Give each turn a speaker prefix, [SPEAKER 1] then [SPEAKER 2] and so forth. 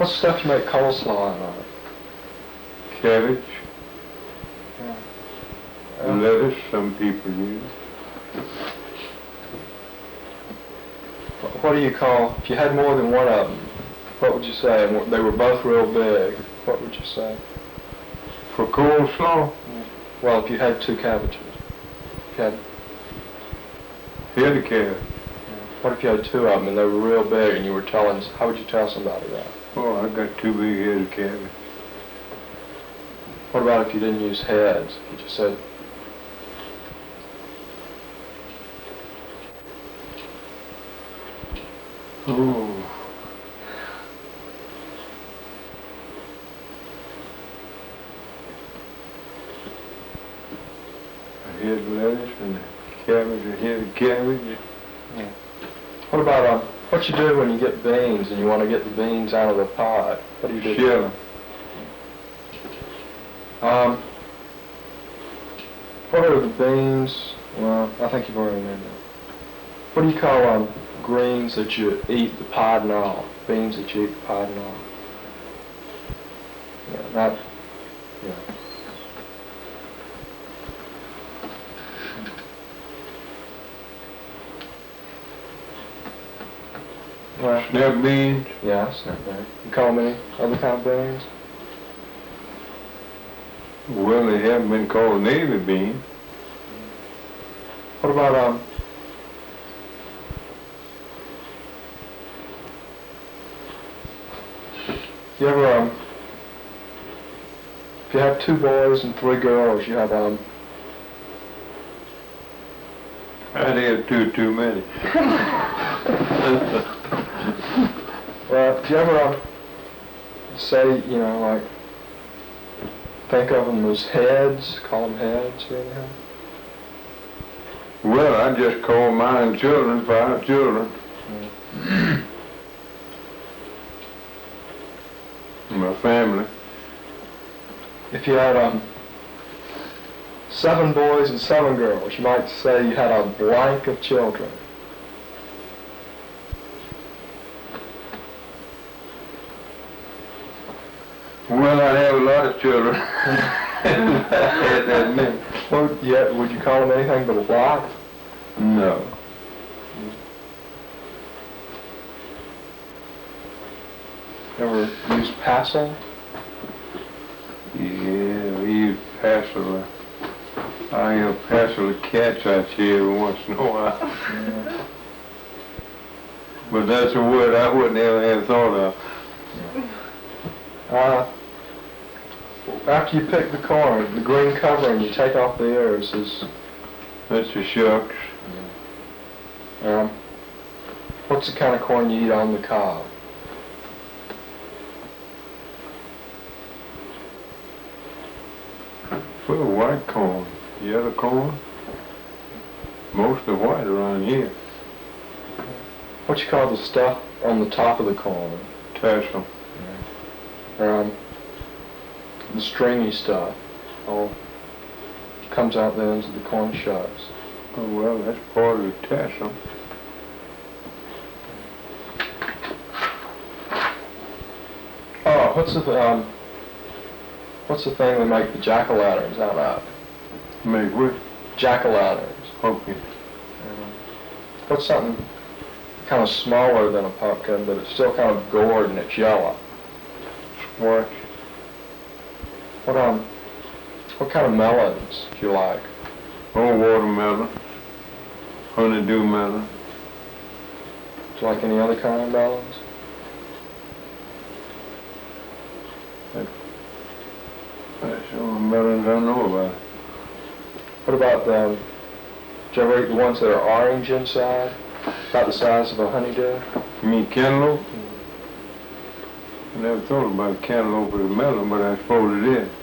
[SPEAKER 1] What's the stuff you make coleslaw out of?
[SPEAKER 2] Cabbage,
[SPEAKER 1] Yeah.
[SPEAKER 2] lettuce, some people use.
[SPEAKER 1] What do you call, if you had more than one of them, what would you say? And they were both real big. What would you say?
[SPEAKER 2] For coleslaw,
[SPEAKER 1] Well, if you had two cabbages. If you had,
[SPEAKER 2] head of cabbage.
[SPEAKER 1] what if you had two of them and they were real big and you were telling, how would you tell somebody that?
[SPEAKER 2] Oh, I got two big head of cabbage.
[SPEAKER 1] What about if you didn't use heads? If you just said,
[SPEAKER 2] Oh. A head of lettuce and a cabbage, a head of cabbage.
[SPEAKER 1] what about what you do when you get beans and you want to get the beans out of the pot? What do you do?
[SPEAKER 2] Shell 'em.
[SPEAKER 1] What are the beans? Well, I think you've already named that. What do you call greens that you eat the pod and all? Beans that you eat the pod and all? Yeah, not, yeah. Well,
[SPEAKER 2] Snap beans.
[SPEAKER 1] yeah, that's not bad. You call them any other kind of beans?
[SPEAKER 2] Well, they haven't been called navy beans.
[SPEAKER 1] What about, you ever, if you have two boys and three girls, you have,
[SPEAKER 2] I'd have too many.
[SPEAKER 1] well, if you ever, say, you know, like, think of them as heads, call them heads or anything?
[SPEAKER 2] Well, I just call mine children, 5 children. My family.
[SPEAKER 1] If you had, 7 boys and 7 girls, you might say you had a blank of children.
[SPEAKER 2] Well, I have a lot of children. That many.
[SPEAKER 1] Well, yeah, would you call them anything but a block?
[SPEAKER 2] No.
[SPEAKER 1] Ever use Passel?
[SPEAKER 2] Yeah, we use Passel. I have Passel of cats out here every once in a while.
[SPEAKER 1] Yeah.
[SPEAKER 2] But that's a word I wouldn't ever have thought of.
[SPEAKER 1] After you pick the corn, the green covering, you take off the ears.
[SPEAKER 2] That's the shucks.
[SPEAKER 1] What's the kind of corn you eat on the cob?
[SPEAKER 2] Well, white corn, yellow corn. Most are white around here.
[SPEAKER 1] What you call the stuff on the top of the corn?
[SPEAKER 2] Tassel.
[SPEAKER 1] The stringy stuff. All comes out the ends of the corn shucks.
[SPEAKER 2] Oh, well, that's part of the tassel.
[SPEAKER 1] Oh, what's the thing they make the jack-o'-lanterns out of?
[SPEAKER 2] Make what?
[SPEAKER 1] Jack-o'-lanterns.
[SPEAKER 2] Okay.
[SPEAKER 1] What's something kind of smaller than a pumpkin, but it's still kind of gourd and it's yellow?
[SPEAKER 2] Squash.
[SPEAKER 1] What kind of melons do you like?
[SPEAKER 2] Oh, watermelon. Honeydew melon.
[SPEAKER 1] Do you like any other kind of melons?
[SPEAKER 2] That's the only melons I know about.
[SPEAKER 1] What about did you ever eat the ones that are orange inside? About the size of a honeydew?
[SPEAKER 2] You mean cantaloupe? I never thought about cantaloupe as a melon, but I suppose it is.